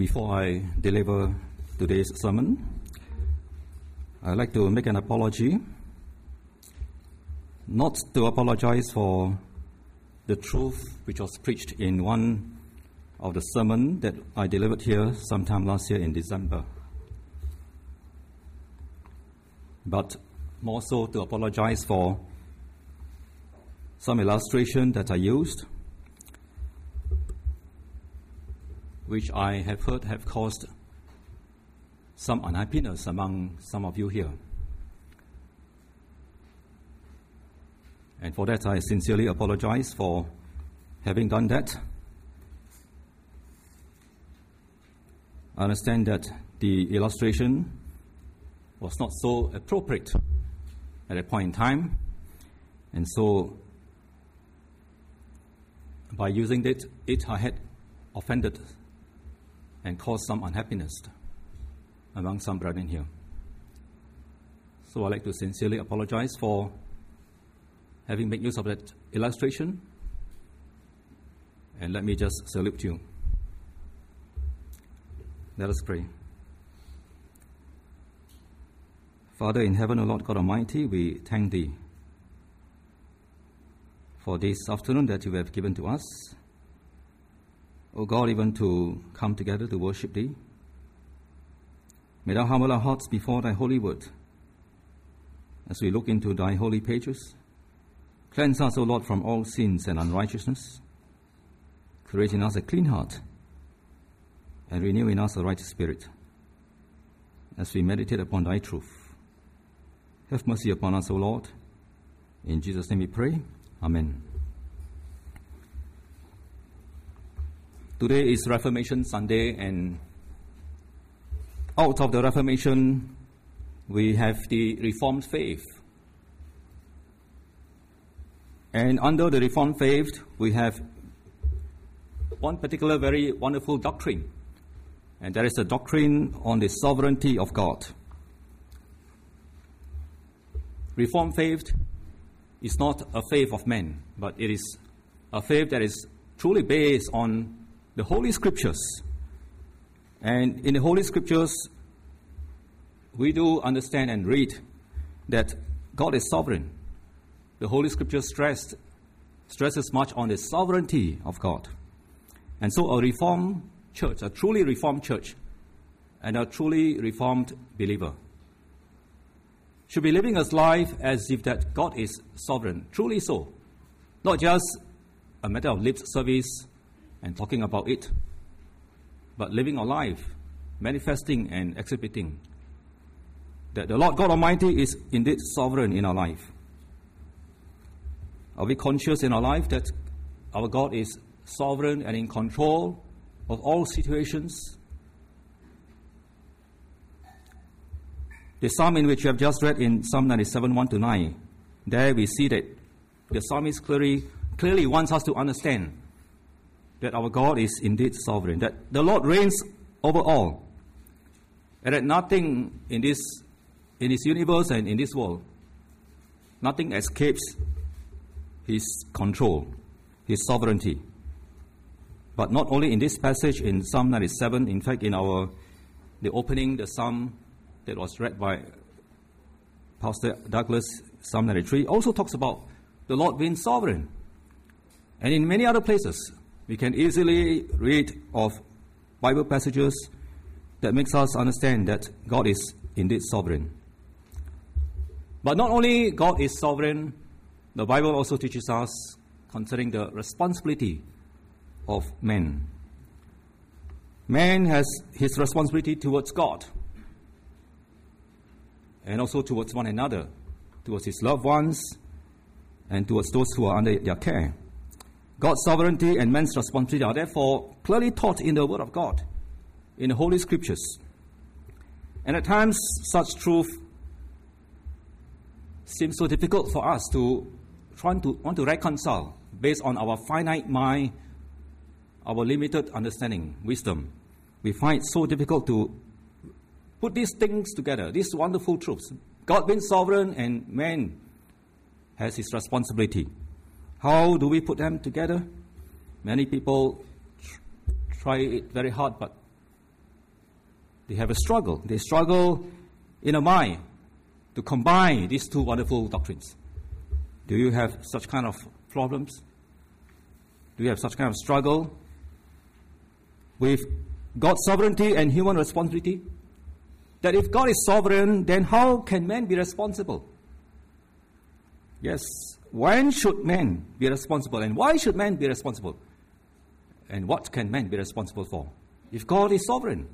Before I deliver today's sermon, I'd like to make an apology. Not to apologize for the truth which was preached in one of the sermon that I delivered here sometime last year in December, but more so to apologize for some illustration that I used, which I have heard have caused some unhappiness among some of you here. And for that, I sincerely apologize for having done that. I understand that the illustration was not so appropriate at that point in time, and so by using it, I had offended and caused some unhappiness among some brethren here. So I'd like to sincerely apologize for having made use of that illustration, and let me just salute you. Let us pray. Father in heaven, O Lord God Almighty, we thank Thee for this afternoon that You have given to us. O God, even to come together to worship Thee. May Thou humble our hearts before Thy holy word as we look into Thy holy pages. Cleanse us, O Lord, from all sins and unrighteousness. Create in us a clean heart and renew in us a right spirit as we meditate upon Thy truth. Have mercy upon us, O Lord. In Jesus' name we pray. Amen. Today is Reformation Sunday, and out of the Reformation, we have the Reformed faith. And under the Reformed faith, we have one particular very wonderful doctrine, and that is the doctrine on the sovereignty of God. Reformed faith is not a faith of men, but it is a faith that is truly based on the Holy Scriptures. And in the Holy Scriptures, we do understand and read that God is sovereign. The Holy Scriptures stresses much on the sovereignty of God. And so a Reformed church, a truly Reformed church, and a truly Reformed believer should be living his life as if that God is sovereign, truly so. Not just a matter of lip service and talking about it, but living our life, manifesting and exhibiting that the Lord God Almighty is indeed sovereign in our life. Are we conscious in our life that our God is sovereign and in control of all situations? The psalm in which we have just read in Psalm 97, 1-9, there we see that the psalmist clearly wants us to understand that our God is indeed sovereign, that the Lord reigns over all, and that nothing in this universe and in this world, nothing escapes His control, His sovereignty. But not only in this passage in Psalm 97, in fact, in the opening, the psalm that was read by Pastor Douglas, Psalm 93, also talks about the Lord being sovereign. And in many other places, we can easily read of Bible passages that makes us understand that God is indeed sovereign. But not only God is sovereign, the Bible also teaches us concerning the responsibility of man. Man has his responsibility towards God and also towards one another, towards his loved ones and towards those who are under their care. God's sovereignty and man's responsibility are therefore clearly taught in the Word of God, in the Holy Scriptures. And at times, such truth seems so difficult for us to want to reconcile based on our finite mind, our limited understanding, wisdom. We find it so difficult to put these things together, these wonderful truths. God being sovereign and man has his responsibility. How do we put them together? Many people try it very hard, but They have a struggle. They struggle in a mind to combine these two wonderful doctrines. Do you have such kind of problems? Do you have such kind of struggle with God's sovereignty and human responsibility? That if God is sovereign, then how can man be responsible? Yes, when should man be responsible? And why should man be responsible? And what can man be responsible for if God is sovereign?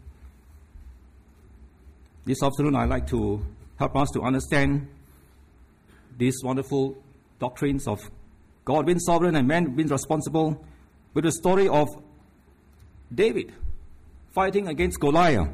This afternoon, I'd like to help us to understand these wonderful doctrines of God being sovereign and man being responsible with the story of David fighting against Goliath.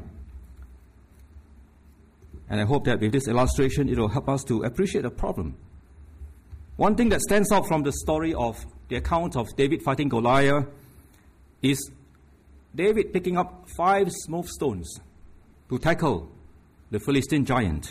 And I hope that with this illustration, it will help us to appreciate the problem. One thing that stands out from the story of the account of David fighting Goliath is David picking up 5 smooth stones to tackle the Philistine giant.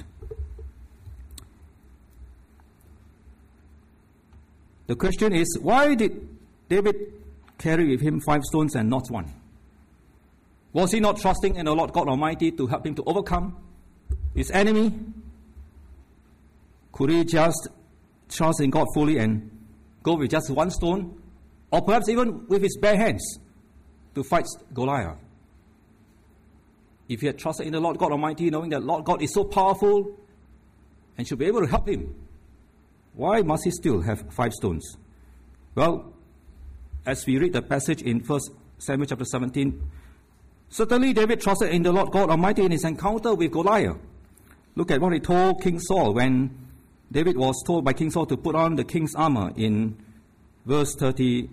The question is, why did David carry with him 5 stones and not 1? Was he not trusting in the Lord God Almighty to help him to overcome his enemy? Could he just trust in God fully and go with just 1 stone? Or perhaps even with his bare hands to fight Goliath? If he had trusted in the Lord God Almighty, knowing that Lord God is so powerful and should be able to help him, why must he still have 5 stones? Well, as we read the passage in 1 Samuel chapter 17, certainly David trusted in the Lord God Almighty in his encounter with Goliath. Look at what he told King Saul when David was told by King Saul to put on the king's armor in verse 39.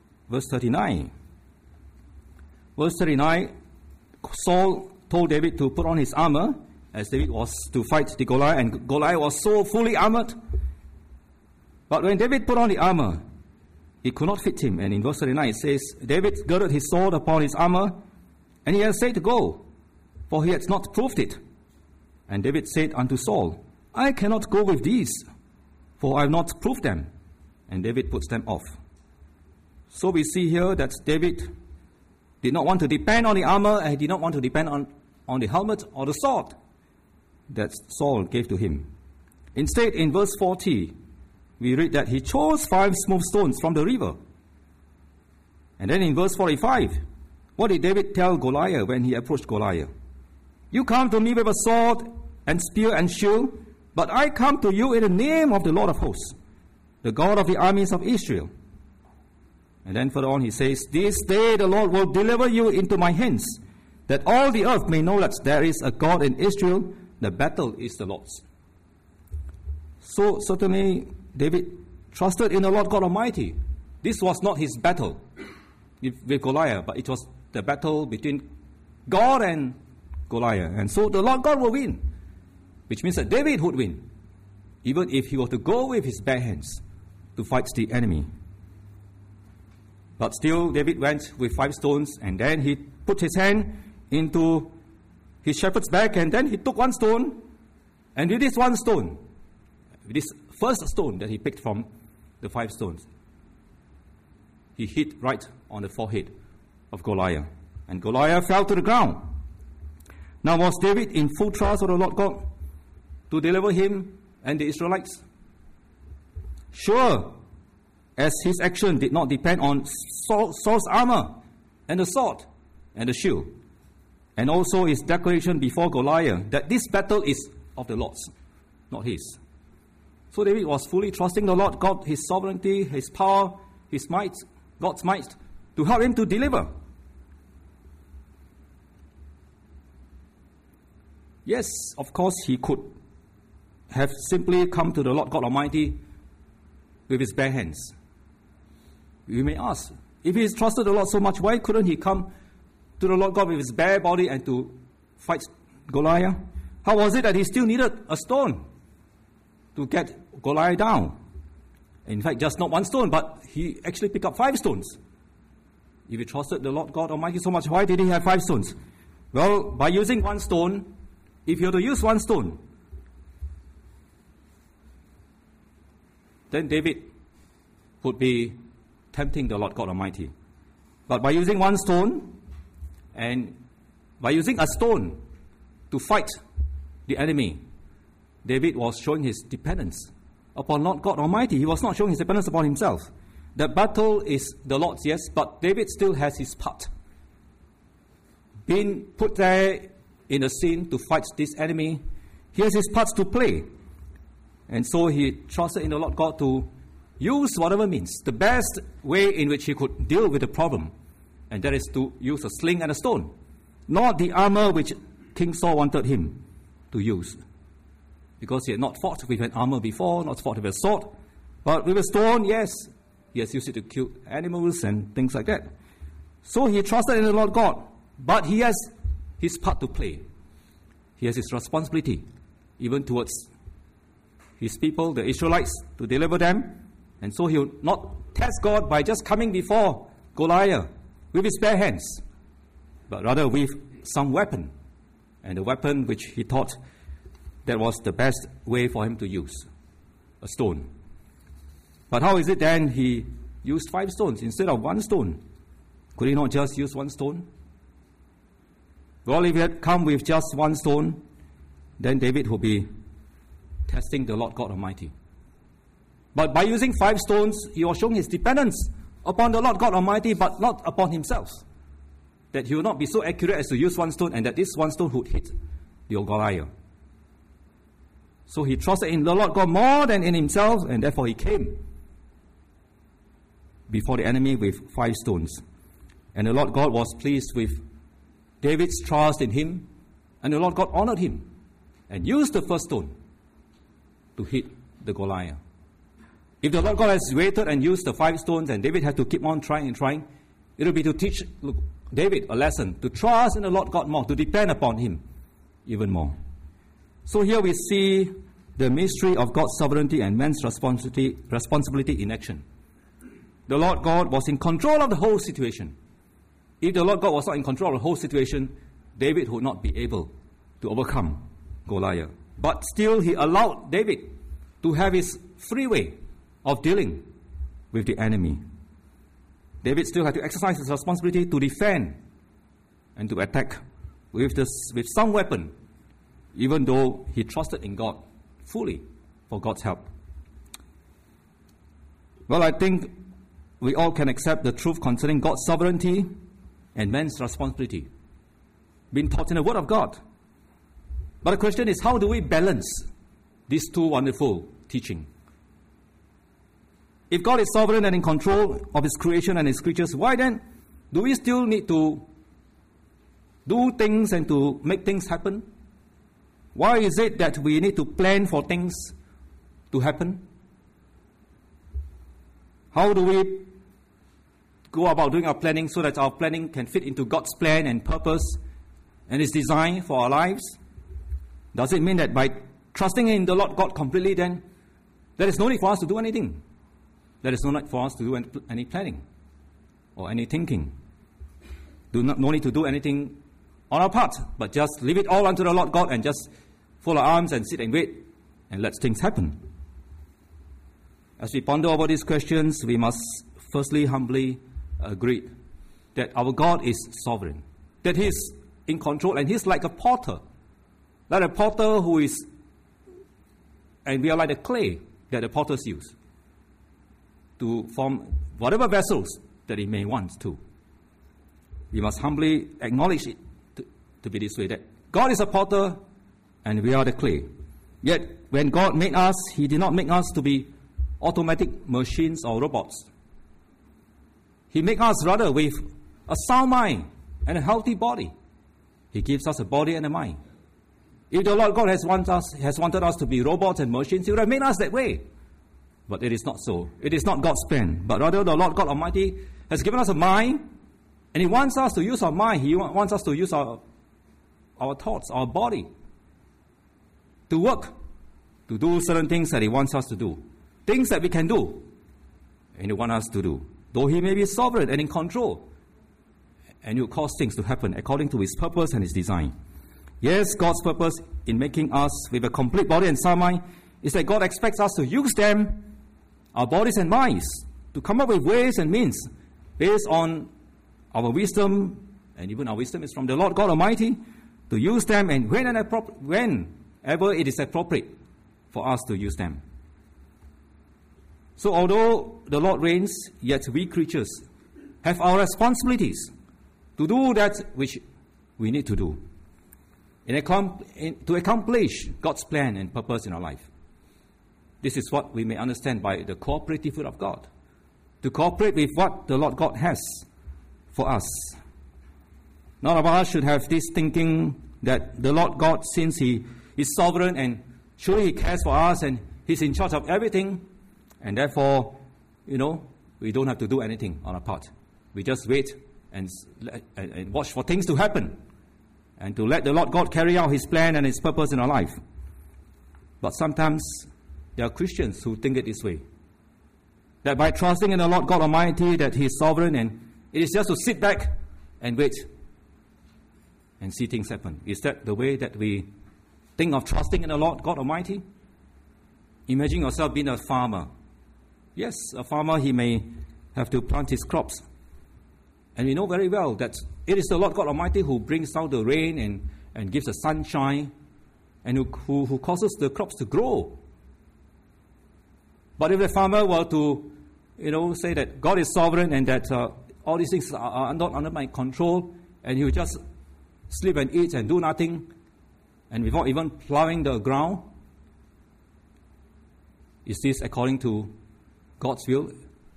Verse 39, Saul told David to put on his armor as David was to fight the Goliath, and Goliath was so fully armored. But when David put on the armor, it could not fit him. And in verse 39 it says, David girded his sword upon his armor, and he essayed to go, for he had not proved it. And David said unto Saul, I cannot go with these, for I have not proved them. And David puts them off. So we see here that David did not want to depend on the armor, and he did not want to depend on the helmet or the sword that Saul gave to him. Instead, in verse 40, we read that he chose 5 smooth stones from the river. And then in verse 45, what did David tell Goliath when he approached Goliath? You come to me with a sword and spear and shield, but I come to you in the name of the Lord of hosts, the God of the armies of Israel. And then further on he says, this day the Lord will deliver you into my hands, that all the earth may know that there is a God in Israel, the battle is the Lord's. So certainly David trusted in the Lord God Almighty. This was not his battle with Goliath, but it was the battle between God and Goliath. And so the Lord God will win, which means that David would win, even if he were to go with his bare hands to fight the enemy. But still, David went with 5 stones, and then he put his hand into his shepherd's bag, and then he took 1 stone, and with this 1 stone, with this first stone that he picked from the 5 stones, he hit right on the forehead of Goliath, and Goliath fell to the ground. Now, was David in full trust of the Lord God to deliver him and the Israelites? Sure, as his action did not depend on Saul's armor and the sword and the shield, and also his declaration before Goliath that this battle is of the Lord's, not his. So David was fully trusting the Lord God, his sovereignty, his power, his might, God's might, to help him to deliver. Yes, of course, he could have simply come to the Lord God Almighty with his bare hands. We may ask, if he trusted the Lord so much, why couldn't he come to the Lord God with his bare body and to fight Goliath? How was it that he still needed a stone to get Goliath down? In fact, just not 1 stone, but he actually picked up 5 stones. If he trusted the Lord God Almighty so much, why did he have 5 stones? Well, by using 1 stone, if you were to use 1 stone, then David would be tempting the Lord God Almighty. But by using 1 stone, and by using a stone to fight the enemy, David was showing his dependence upon Lord God Almighty. He was not showing his dependence upon himself. The battle is the Lord's, yes, but David still has his part. Being put there in a scene to fight this enemy, he has his part to play. And so he trusted in the Lord God to use whatever means, the best way in which he could deal with the problem. And that is to use a sling and a stone, not the armor which King Saul wanted him to use. Because he had not fought with an armor before, not fought with a sword. But with a stone, yes, he has used it to kill animals and things like that. So he trusted in the Lord God. But he has his part to play. He has his responsibility, even towards his people, the Israelites, to deliver them. And so he will not test God by just coming before Goliath with his bare hands, but rather with some weapon. And the weapon which he thought that was the best way for him to use, a stone. But how is it then he used 5 stones instead of 1 stone? Could he not just use 1 stone? Well, if he had come with just 1 stone, then David would be testing the Lord God Almighty. But by using 5 stones, he was showing his dependence upon the Lord God Almighty, but not upon himself. That he would not be so accurate as to use 1 stone, and that this 1 stone would hit the Goliath. So he trusted in the Lord God more than in himself, and therefore he came before the enemy with 5 stones. And the Lord God was pleased with David's trust in him, and the Lord God honored him and used the first stone to hit the Goliath. If the Lord God has waited and used the 5 stones and David had to keep on trying and trying, it will be to teach David a lesson, to trust in the Lord God more, to depend upon him even more. So here we see the mystery of God's sovereignty and man's responsibility in action. The Lord God was in control of the whole situation. If the Lord God was not in control of the whole situation, David would not be able to overcome Goliath. But still, he allowed David to have his free way of dealing with the enemy. David still had to exercise his responsibility to defend and to attack with some weapon, even though he trusted in God fully for God's help. Well, I think we all can accept the truth concerning God's sovereignty and man's responsibility being taught in the Word of God. But the question is, how do we balance these two wonderful teachings? If God is sovereign and in control of His creation and His creatures, why then do we still need to do things and to make things happen? Why is it that we need to plan for things to happen? How do we go about doing our planning so that our planning can fit into God's plan and purpose and His design for our lives? Does it mean that by trusting in the Lord God completely, then there is no need for us to do anything? There is no need for us to do any planning or any thinking. No need to do anything on our part, but just leave it all unto the Lord God and just fold our arms and sit and wait and let things happen. As we ponder over these questions, we must firstly humbly agree that our God is sovereign, that He is in control, and He's like a potter who is, and we are like the clay that the potters use to form whatever vessels that He may want to. We must humbly acknowledge it to be this way, that God is a potter and we are the clay. Yet when God made us, He did not make us to be automatic machines or robots. He made us rather with a sound mind and a healthy body. He gives us a body and a mind. If the Lord God has wanted us to be robots and machines, He would have made us that way. But it is not so. It is not God's plan. But rather the Lord God Almighty has given us a mind, and He wants us to use our mind. He wants us to use our thoughts, our body, to work, to do certain things that He wants us to do. Things that we can do, and He wants us to do. Though He may be sovereign and in control, and He will cause things to happen according to His purpose and His design. Yes, God's purpose in making us with a complete body and sound mind is that God expects us to use them, our bodies and minds, to come up with ways and means based on our wisdom and even our wisdom is from the Lord God Almighty, to use them and whenever it is appropriate for us to use them. So although the Lord reigns, yet we creatures have our responsibilities to do that which we need to do to accomplish God's plan and purpose in our life. This is what we may understand by the cooperative will of God, to cooperate with what the Lord God has for us. None of us should have this thinking that the Lord God, since He is sovereign and surely He cares for us and He's in charge of everything, and therefore, we don't have to do anything on our part. We just wait and watch for things to happen and to let the Lord God carry out His plan and His purpose in our life. But sometimes there are Christians who think it this way, that by trusting in the Lord God Almighty, that He is sovereign and it is just to sit back and wait and see things happen. Is that the way that we think of trusting in the Lord God Almighty? Imagine yourself being a farmer. Yes, a farmer, he may have to plant his crops. And we know very well that it is the Lord God Almighty who brings down the rain and gives the sunshine and who causes the crops to grow. But if the farmer were to, say that God is sovereign and that all these things are not under my control, and he will just sleep and eat and do nothing, and without even plowing the ground, is this according to God's will?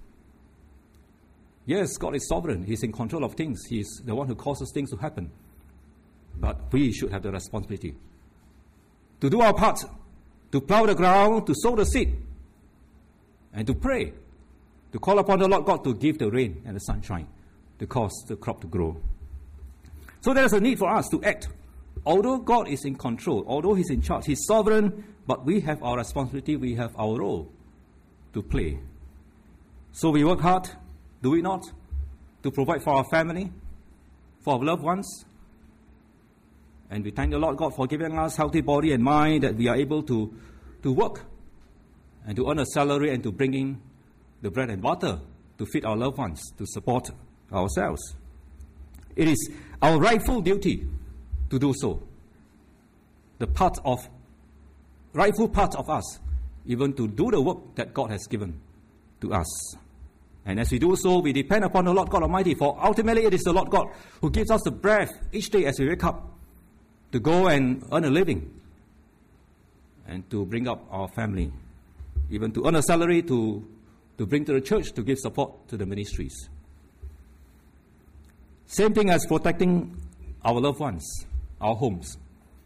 Yes, God is sovereign. He's in control of things. He's the one who causes things to happen. But we should have the responsibility to do our part, to plow the ground, to sow the seed, and to pray, to call upon the Lord God to give the rain and the sunshine, to cause the crop to grow. So there is a need for us to act. Although God is in control, although He's in charge, He's sovereign, but we have our responsibility, we have our role to play. So we work hard, do we not, to provide for our family, for our loved ones. And we thank the Lord God for giving us healthy body and mind, that we are able to work and to earn a salary and to bring in the bread and butter to feed our loved ones, to support ourselves. It is our rightful duty to do so. The rightful part of us, even to do the work that God has given to us. And as we do so, we depend upon the Lord God Almighty, for ultimately it is the Lord God who gives us the breath each day as we wake up to go and earn a living and to bring up our family, even to earn a salary to bring to the church, to give support to the ministries. Same thing as protecting our loved ones, our homes.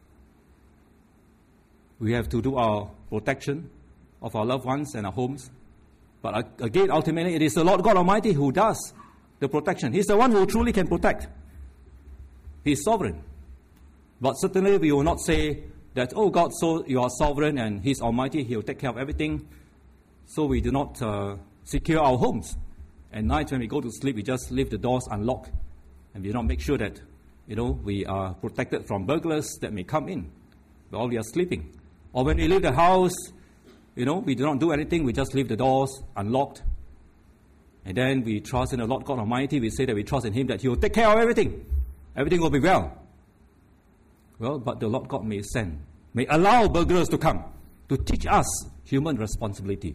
We have to do our protection of our loved ones and our homes. But again, ultimately, it is the Lord God Almighty who does the protection. He's the one who truly can protect. He's sovereign. But certainly we will not say that, oh God, so you are sovereign and He's Almighty, He'll take care of everything. So we do not secure our homes. At night when we go to sleep, we just leave the doors unlocked. And we do not make sure that, we are protected from burglars that may come in while we are sleeping. Or when we leave the house, we do not do anything. We just leave the doors unlocked. And then we trust in the Lord God Almighty. We say that we trust in Him, that He will take care of everything. Everything will be well. Well, but the Lord God may allow burglars to come to teach us human responsibility.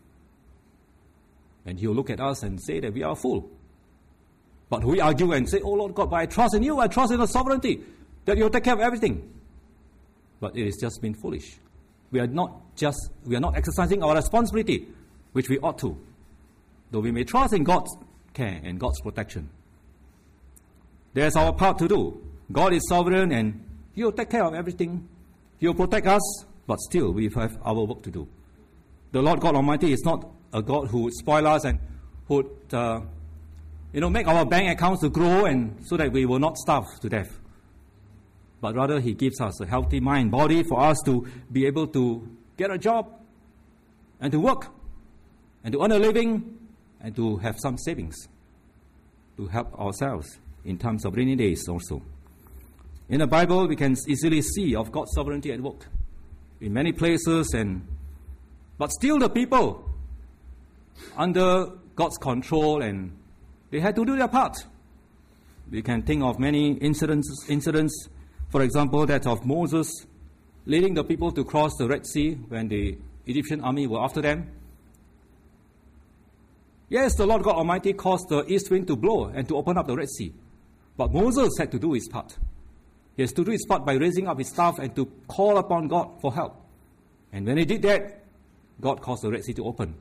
And He will look at us and say that we are a fool. But we argue and say, oh Lord God, but I trust in You. I trust in Your sovereignty, that You will take care of everything. But it is just being foolish. We are not exercising our responsibility, which we ought to, though we may trust in God's care and God's protection. There's our part to do. God is sovereign and He will take care of everything. He will protect us, but still we have our work to do. The Lord God Almighty is not a God who would spoil us and would make our bank accounts to grow and so that we will not starve to death. But rather He gives us a healthy mind, body, for us to be able to get a job and to work and to earn a living and to have some savings to help ourselves in times of rainy days also. In the Bible, we can easily see of God's sovereignty at work in many places, but still the people under God's control, and they had to do their part. We can think of many incidents, for example, that of Moses leading the people to cross the Red Sea when the Egyptian army were after them. Yes, the Lord God Almighty caused the east wind to blow and to open up the Red Sea. But Moses had to do his part. He has to do his part by raising up his staff and to call upon God for help. And when he did that, God caused the Red Sea to open.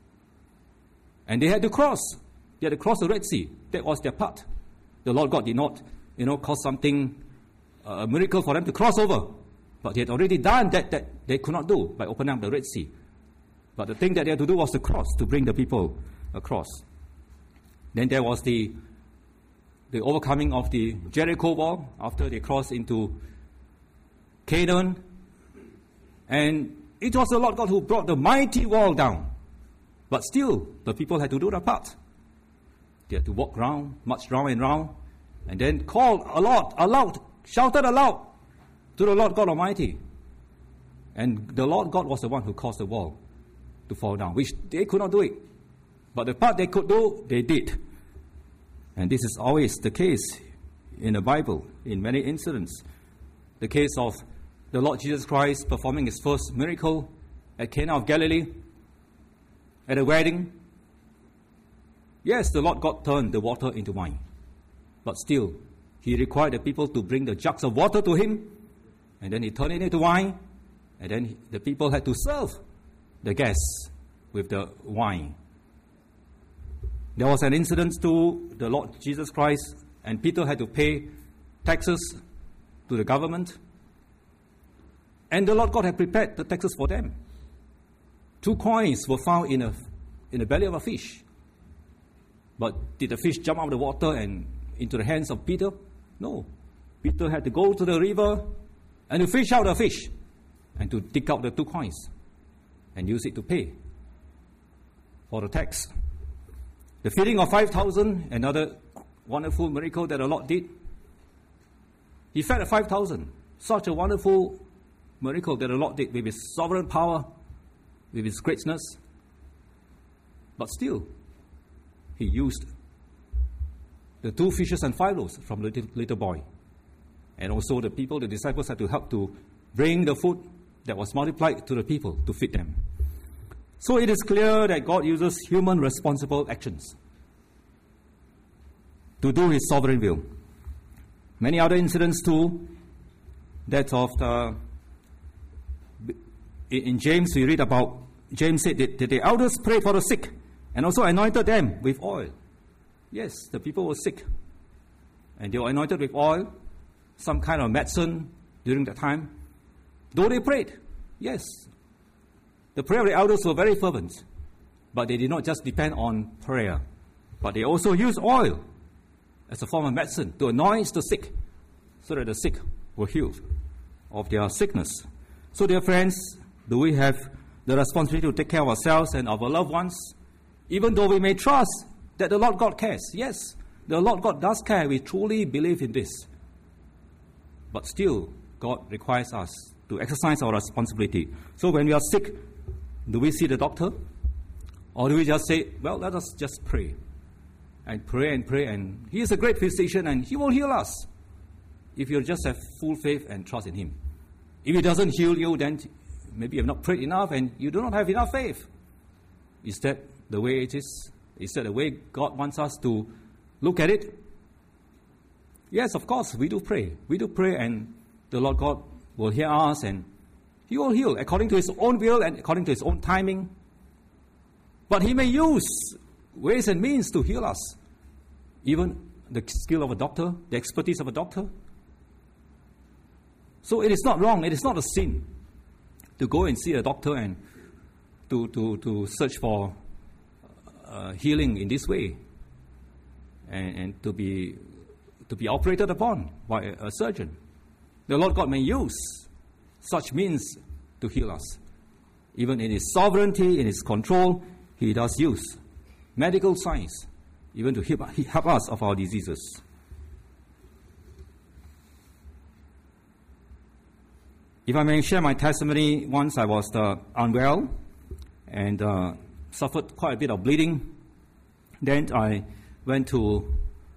And they had to cross. They had to cross the Red Sea. That was their part. The Lord God did not, cause something, a miracle for them to cross over. But he had already done that they could not do by opening up the Red Sea. But the thing that they had to do was to cross, to bring the people across. Then there was the overcoming of the Jericho wall after they crossed into Canaan. And it was the Lord God who brought the mighty wall down. But still, the people had to do their part. They had to walk round, march round and round, and then call aloud, shouted aloud to the Lord God Almighty. And the Lord God was the one who caused the wall to fall down, which they could not do it. But the part they could do, they did. And this is always the case in the Bible, in many incidents. The case of the Lord Jesus Christ performing his first miracle at Cana of Galilee, at a wedding. Yes, the Lord God turned the water into wine. But still, he required the people to bring the jugs of water to him, and then he turned it into wine, and then the people had to serve the guests with the wine. There was an incident to the Lord Jesus Christ, and Peter had to pay taxes to the government. And the Lord God had prepared the taxes for them. 2 coins were found in the belly of a fish. But did the fish jump out of the water and into the hands of Peter? No. Peter had to go to the river and to fish out the fish and to dig out the 2 coins and use it to pay for the tax. The feeding of 5,000, another wonderful miracle that the Lord did. He fed the 5,000. Such a wonderful miracle that the Lord did with his sovereign power, with his greatness. But still, he used the 2 fishes and 5 loaves from the little boy. And also the people, the disciples, had to help to bring the food that was multiplied to the people to feed them. So it is clear that God uses human responsible actions to do his sovereign will. Many other incidents too, that of in James we read about, James said that the elders prayed for the sick and also anointed them with oil. Yes, the people were sick and they were anointed with oil, some kind of medicine during that time. Though they prayed, yes, the prayer of the elders were very fervent, but they did not just depend on prayer, but they also used oil as a form of medicine to anoint the sick so that the sick were healed of their sickness. So, dear friends, do we have the responsibility to take care of ourselves and of our loved ones, even though we may trust that the Lord God cares? Yes, the Lord God does care. We truly believe in this. But still, God requires us to exercise our responsibility. So when we are sick, do we see the doctor? Or do we just say, well, let us just pray and pray and pray, and he is a great physician and he will heal us if you just have full faith and trust in him. If he doesn't heal you, then maybe you have not prayed enough and you do not have enough faith. Is that the way it is? Is that the way God wants us to look at it? Yes, of course, we do pray. We do pray, and the Lord God will hear us and he will heal according to his own will and according to his own timing. But he may use ways and means to heal us. Even the skill of a doctor, the expertise of a doctor. So it is not wrong, it is not a sin to go and see a doctor and to search for healing in this way and to be operated upon by a surgeon. The Lord God may use such means to heal us. Even in his sovereignty, in his control, he does use medical science even to help us of our diseases. If I may share my testimony, once I was unwell and suffered quite a bit of bleeding. Then I went to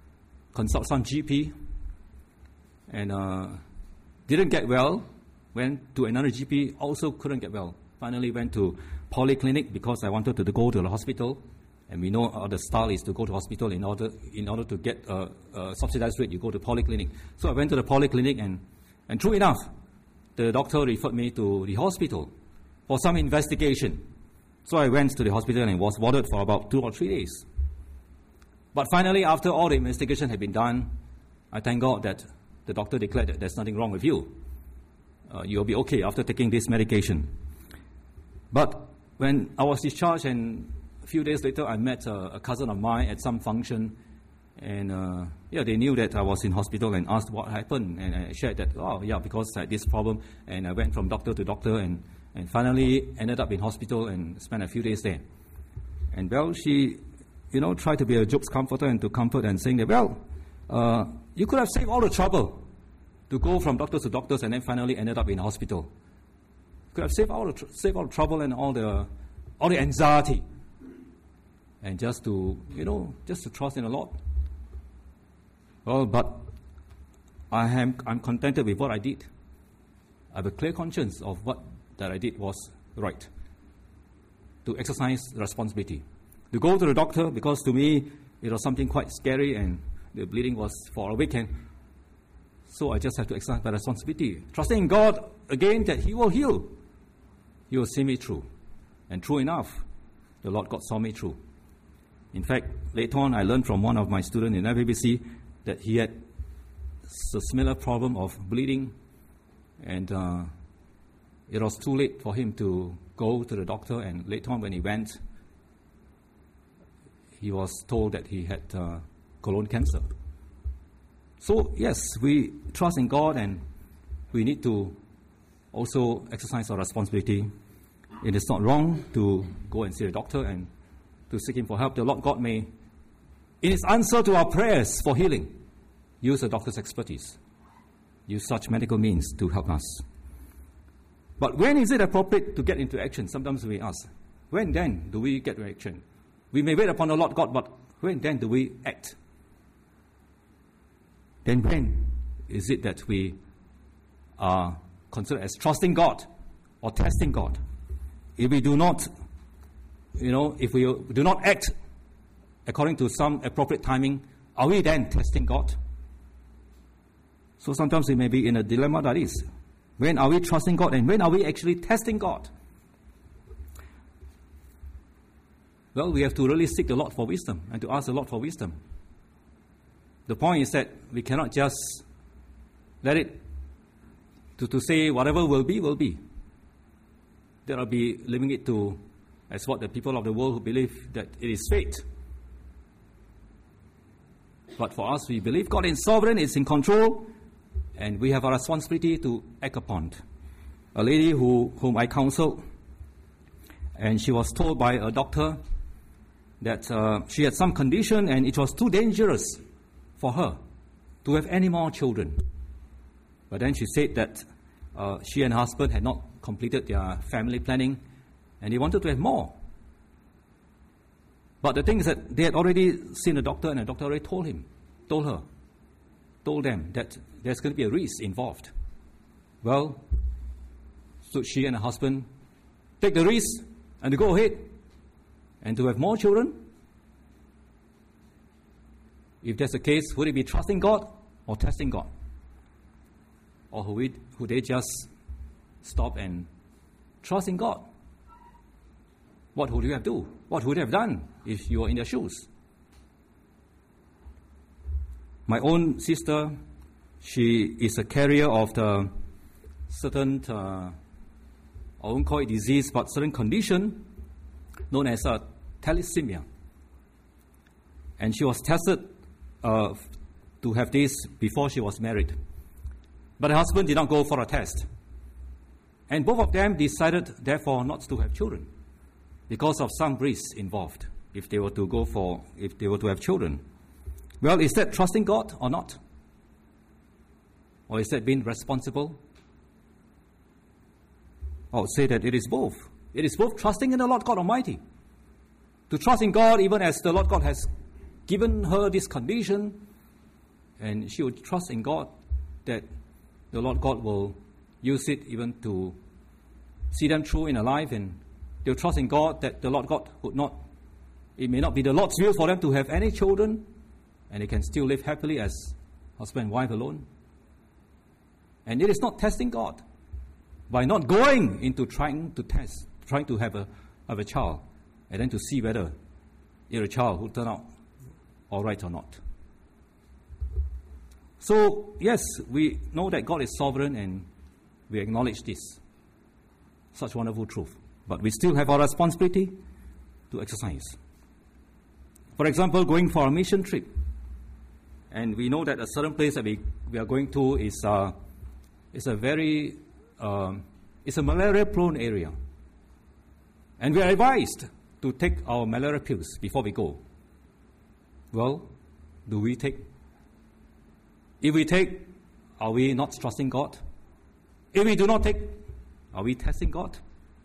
consult some GP, and didn't get well. Went to another GP, also couldn't get well. Finally went to polyclinic because I wanted to go to the hospital. And we know the style is to go to hospital in order to get a subsidized rate. You go to polyclinic. So I went to the polyclinic, and true enough, the doctor referred me to the hospital for some investigation. So I went to the hospital and was warded for about 2 or 3 days. But finally, after all the investigation had been done, I thank God that the doctor declared that there's nothing wrong with you. You'll be okay after taking this medication. But when I was discharged, and a few days later, I met a cousin of mine at some function, and they knew that I was in hospital and asked what happened, and I shared that, because I had this problem, and I went from doctor to doctor, and finally ended up in hospital and spent a few days there. And she, tried to be a Job's comforter and to comfort and saying that, you could have saved all the trouble to go from doctors to doctors and then finally ended up in hospital. You could have saved all the trouble and all the anxiety. And just to trust in the Lord. Well, but I'm contented with what I did. I have a clear conscience of what that I did was right. To exercise responsibility. To go to the doctor, because to me it was something quite scary and the bleeding was for a weekend. So I just have to exercise my responsibility. Trusting in God again that He will heal. He will see me through. And true enough, the Lord God saw me through. In fact, later on, I learned from one of my students in FABC that he had a similar problem of bleeding, and it was too late for him to go to the doctor, and later on when he went, he was told that he had colon cancer. So, yes, we trust in God, and we need to also exercise our responsibility. It is not wrong to go and see the doctor and to seek Him for help. The Lord God may, in His answer to our prayers for healing, use the doctor's expertise, use such medical means to help us. But when is it appropriate to get into action? Sometimes we ask, when then do we get to action? We may wait upon the Lord God, but when then do we act? Then when is it that we are considered as trusting God or testing God? If we do not if we do not act according to some appropriate timing, are we then testing God? So sometimes we may be in a dilemma that is, when are we trusting God and when are we actually testing God? Well, we have to really seek the Lord for wisdom and to ask the Lord for wisdom. The point is that we cannot just let it to say whatever will be, will be. That will be leaving it to as what the people of the world who believe that it is fate. But for us, we believe God is sovereign, is in control, and we have a responsibility to act upon. A lady whom I counseled, and she was told by a doctor that she had some condition and it was too dangerous for her to have any more children. But then she said that she and her husband had not completed their family planning and they wanted to have more. But the thing is that they had already seen the doctor, and the doctor already told them that there's going to be a risk involved. Well, so she and her husband take the risk and to go ahead and to have more children. If that's the case, would it be trusting God or testing God? Or would they just stop and trust in God? What would you have do? What would you have done if you were in their shoes? My own sister, she is a carrier of the certain, I won't call it disease, but certain condition known as thalassemia. And she was tested to have this before she was married. But her husband did not go for a test. And both of them decided, therefore, not to have children because of some risks involved if they were to have children. Well, is that trusting God or not? Or is that being responsible? I would say that it is both. It is both trusting in the Lord God Almighty. To trust in God even as the Lord God has given her this condition, And she would trust in God that the Lord God will use it even to see them through in a life, and they'll trust in God that the Lord God would not, it may not be the Lord's will for them to have any children, and they can still live happily as husband and wife alone. And it is not testing God by not going into trying to have a child, and then to see whether your child will turn out all right or not. So, yes, we know that God is sovereign, and we acknowledge this. Such wonderful truth. But we still have our responsibility to exercise. For example, going for a mission trip. And we know that a certain place that we are going to is a malaria-prone area. And we are advised to take our malaria pills before we go. Well, do we take? If we take, are we not trusting God? If we do not take, are we testing God?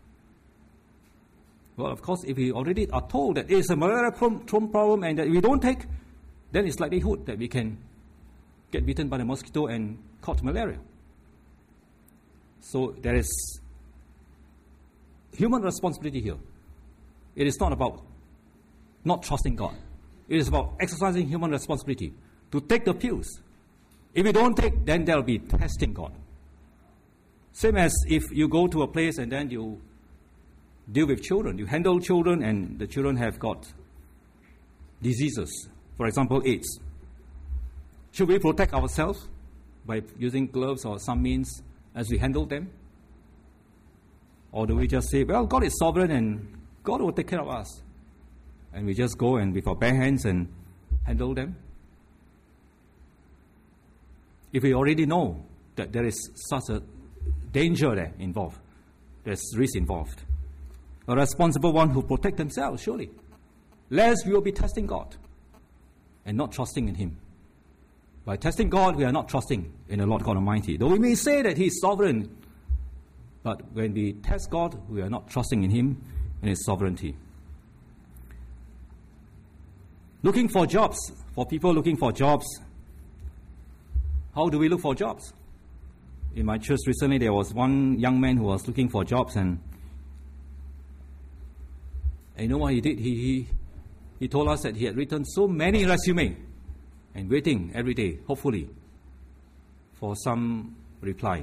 Well, of course, if we already are told that it is a malaria-prone problem and that we don't take, then it's likelihood that we can get bitten by the mosquito and caught malaria. So there is human responsibility here. It is not about not trusting God. It is about exercising human responsibility to take the pills. If you don't take, then there will be testing God. Same as if you go to a place and then you deal with children. You handle children and the children have got diseases. For example, AIDS. Should we protect ourselves by using gloves or some means as we handle them? Or do we just say, well, God is sovereign and God will take care of us? And we just go and with our bare hands and handle them? If we already know that there is such a danger there involved, there's risk involved. A responsible one who protect themselves, surely. Lest we will be testing God and not trusting in Him. By testing God, we are not trusting in the Lord God Almighty. Though we may say that He is sovereign, but when we test God, we are not trusting in Him and His sovereignty. Looking for jobs. For people looking for jobs, how do we look for jobs? In my church recently, there was one young man who was looking for jobs, and you know what he did? He told us that he had written so many resumes and waiting every day, hopefully, for some reply.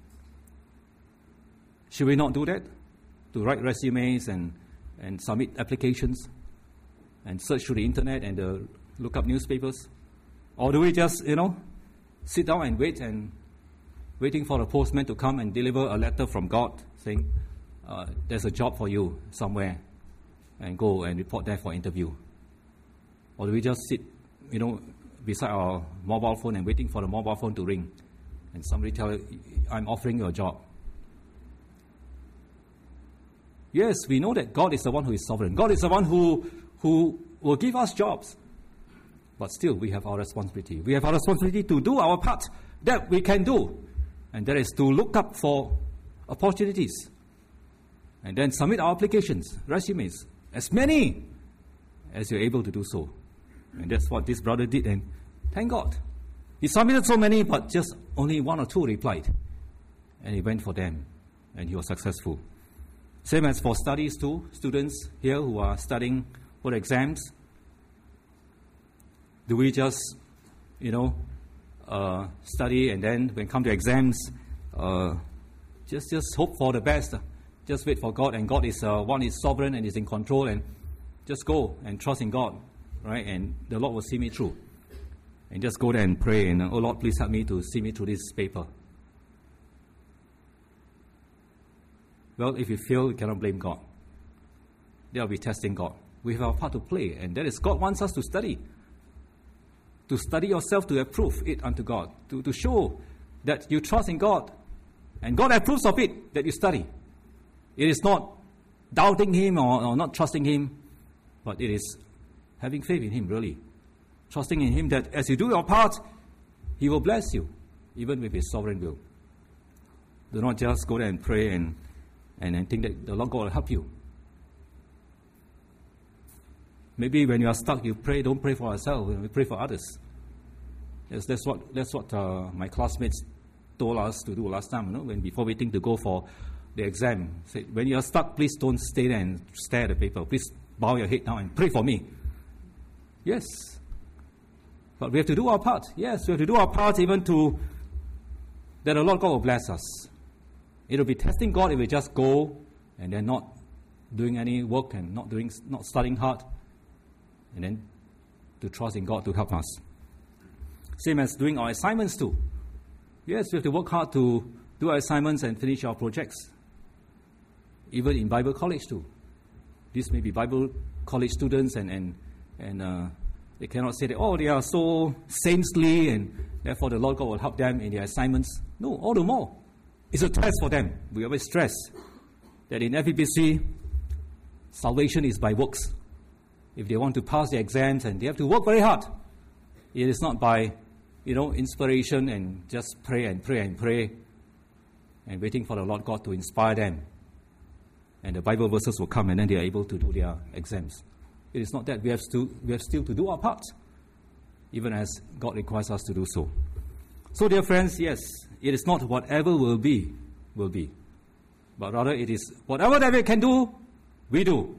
Should we not do that? To write resumes and submit applications and search through the internet and look up newspapers? Or do we just, sit down and waiting for the postman to come and deliver a letter from God saying, there's a job for you somewhere, and go and report there for interview? Or do we just sit, beside our mobile phone and waiting for the mobile phone to ring and somebody tell you, I'm offering you a job? Yes, we know that God is the one who is sovereign. God is the one who will give us jobs. But still, we have our responsibility. We have our responsibility to do our part that we can do. And that is to look up for opportunities. And then submit our applications, resumes, as many as you're able to do so. And that's what this brother did, and thank God. He submitted so many, but just only one or two replied. And he went for them, and he was successful. Same as for studies too. Students here who are studying for exams, do we just, study and then when come to exams, just hope for the best? Just wait for God, and God is one is sovereign and is in control, and just go and trust in God, right? And the Lord will see me through. And just go there and pray, and oh Lord, please help me to see me through this paper. Well, if you fail, you cannot blame God. They will be testing God. We have our part to play, and that is God wants us to study. To study yourself to approve it unto God. To show that you trust in God. And God approves of it, that you study. It is not doubting Him or not trusting Him, but it is having faith in Him, really. Trusting in Him that as you do your part, He will bless you, even with His sovereign will. Do not just go there and pray and think that the Lord God will help you. Maybe when you are stuck, you pray, don't pray for yourself, we pray for others. Yes, that's what my classmates told us to do last time, when before waiting to go for the exam. Said, when you are stuck, please don't stay there and stare at the paper. Please bow your head down and pray for me. Yes. But we have to do our part. Yes, we have to do our part even to that the Lord God will bless us. It will be testing God if we just go and then not doing any work and not studying hard, and then to trust in God to help us. Same as doing our assignments too. Yes, we have to work hard to do our assignments and finish our projects. Even in Bible college too. This may be Bible college students and they cannot say that, they are so saintly and therefore the Lord God will help them in their assignments. No, all the more. It's a test for them. We always stress that in FEBC, salvation is by works. If they want to pass the exams, and they have to work very hard. It is not by, inspiration and just pray and pray and pray and waiting for the Lord God to inspire them. And the Bible verses will come and then they are able to do their exams. It is not that. We have still to do our part, even as God requires us to do so. So, dear friends, yes, it is not whatever will be. But rather it is whatever that we can do, we do.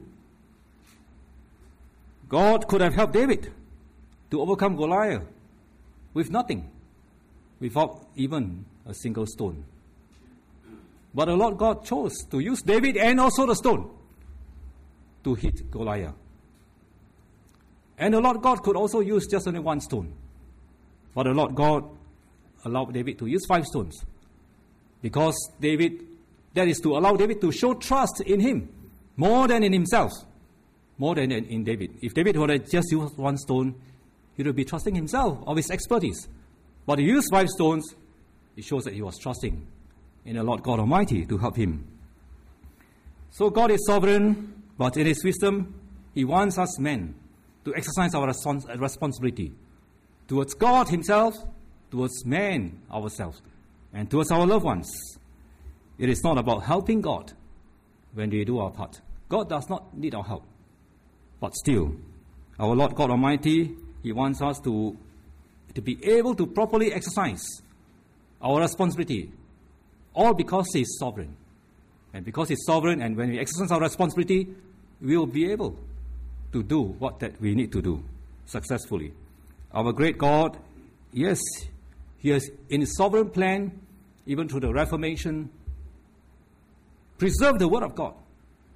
God could have helped David to overcome Goliath with nothing, without even a single stone. But the Lord God chose to use David and also the stone to hit Goliath. And the Lord God could also use just only one stone. But the Lord God allowed David to use 5 stones. Because that is to allow David to show trust in him more than in himself. More than in David. If David would have just used 1 stone, he would be trusting himself of his expertise. But he used 5 stones, it shows that he was trusting in the Lord God Almighty to help him. So God is sovereign, but in his wisdom, he wants us men to exercise our responsibility towards God himself, towards man ourselves, and towards our loved ones. It is not about helping God when we do our part. God does not need our help. But still, our Lord God Almighty, he wants us to be able to properly exercise our responsibility, all because he is sovereign. And because he is sovereign, and when we exercise our responsibility, we will be able to do what that we need to do successfully. Our great God, yes, he has in his sovereign plan, even through the Reformation, preserved the Word of God,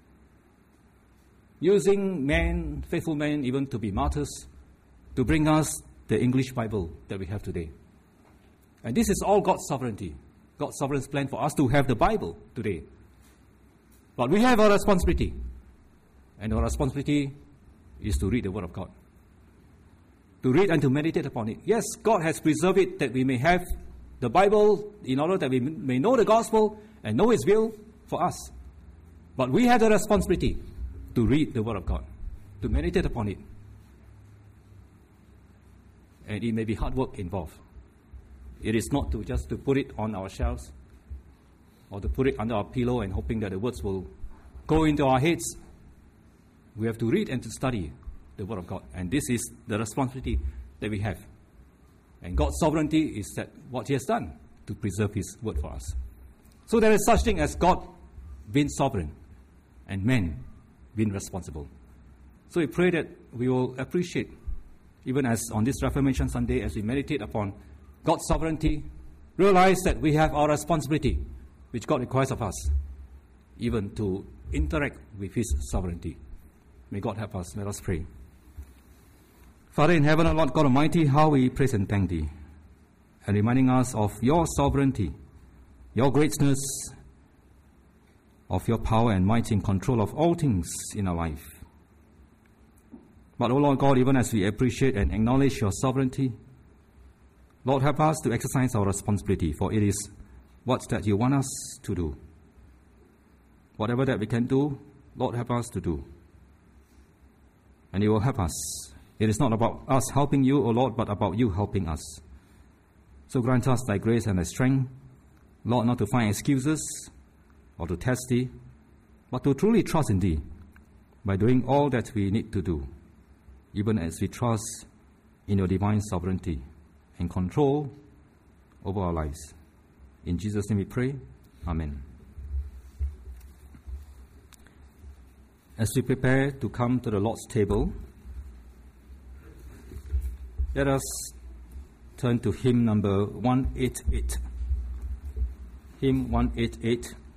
using men, faithful men, even to be martyrs, to bring us the English Bible that we have today. And this is all God's sovereignty, God's sovereign plan for us to have the Bible today. But we have a responsibility, and our responsibility is to read the Word of God, to read and to meditate upon it. Yes, God has preserved it that we may have the Bible in order that we may know the gospel and know his will for us. But we have the responsibility to read the Word of God, to meditate upon it. And it may be hard work involved. It is not to just to put it on our shelves or to put it under our pillow and hoping that the words will go into our heads. We have to read and to study the Word of God. And this is the responsibility that we have. And God's sovereignty is that what he has done to preserve his Word for us. So there is such thing as God being sovereign and men being responsible. So we pray that we will appreciate, even as on this Reformation Sunday, as we meditate upon God's sovereignty, realize that we have our responsibility, which God requires of us, even to interact with his sovereignty. May God help us. Let us pray. Father in heaven, our Lord God Almighty, how we praise and thank thee, and reminding us of your sovereignty, your greatness, of your power and might in control of all things in our life. But, O Lord God, even as we appreciate and acknowledge your sovereignty, Lord, help us to exercise our responsibility, for it is what that you want us to do. Whatever that we can do, Lord, help us to do. And you will help us. It is not about us helping you, O Lord, but about you helping us. So grant us thy grace and thy strength, Lord, not to find excuses or to test thee, but to truly trust in thee by doing all that we need to do, even as we trust in your divine sovereignty and control over our lives. In Jesus' name we pray. Amen. As we prepare to come to the Lord's table, let us turn to hymn number 188. Hymn 188.